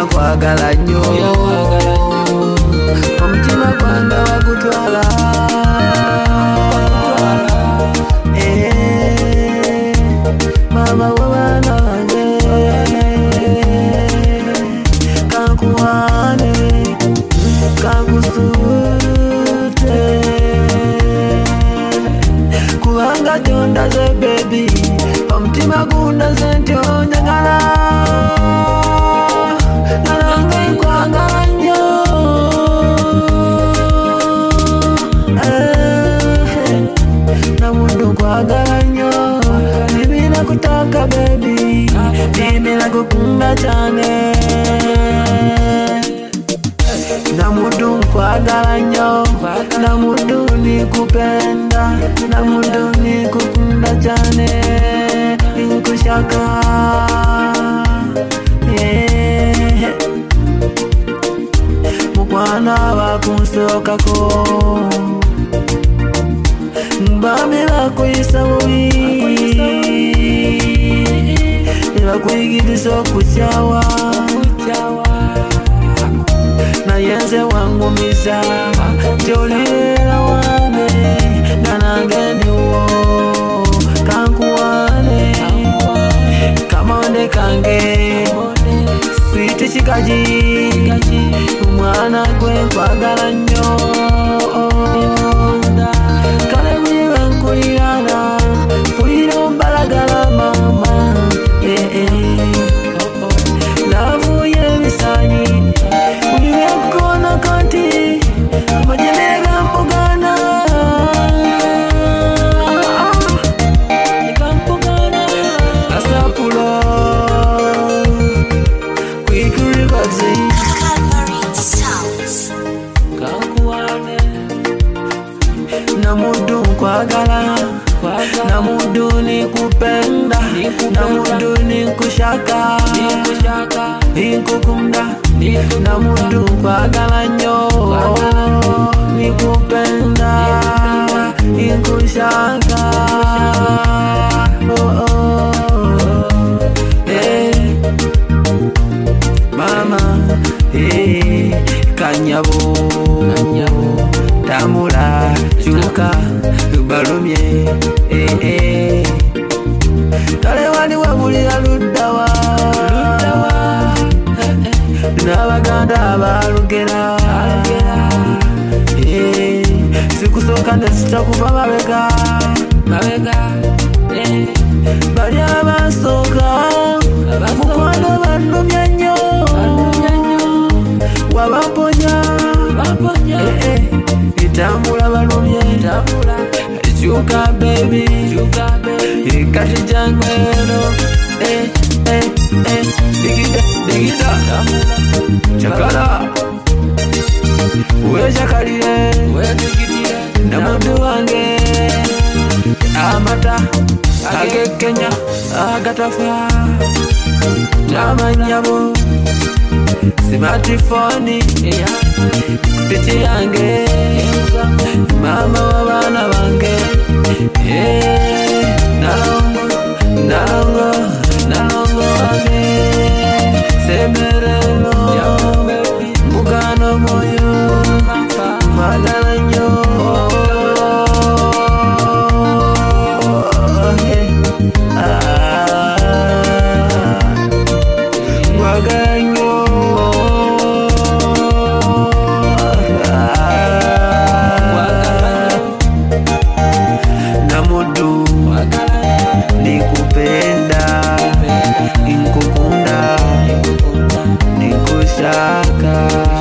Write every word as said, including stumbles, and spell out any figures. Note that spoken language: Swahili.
kwagala nnyo omutima gwange wagutwala eh mama w'abaana bange kankuwane kankusute kubanga gyondaze baby omutima gundaze nti onjagala nange nkwagala nnyo namuntu nkwagala nnyo nimira kutaka baby nimira kukunda cyane namuntu nkwagala nnyo namuntu nikupenda namuntu nikukunda cyane nkushaka yeah. mukwana bakunsokako mbami bakuyisa bubi nebakuyigiriza okukyawa naye nze wangumiza tyolera wange nanange ndiwo kankuwane kamonde kange switi kikaji umwana gwe nkwagala nnyo kale bwiwe nkulirana mpulira ombalagala mama lavuye ebisanyi bwiwe nkona kanti amajemere gampugana asapulo kwikuribazi namudu nkwagala namudu nikupenda namudu nikushaka nikukunda namudu nkwagala nnyo nikupenda nikushaka oh, oh. Hey. Mama hey. Kanyabo tambula chuka balumye eh eh kale wali wabulira luddawa luddawa n'abaganda abalugera eh sikusoka nesitakuva mabega mabega eh bali abasoka mukwano balumye nnyo wabaponya baponya eh eh itambula balumye itambula chuka baby chuka baby kashi jangwero eh eh eh digida digida chakala we chakalire we digidire namudu wange amata agekenya agatafa jamanyabo smartphone pichi yange mama w'abana bange eh nalongo nalongo nalongo wange semerelo mugano moyo madala nyo nikupenda nikukunda nikushaka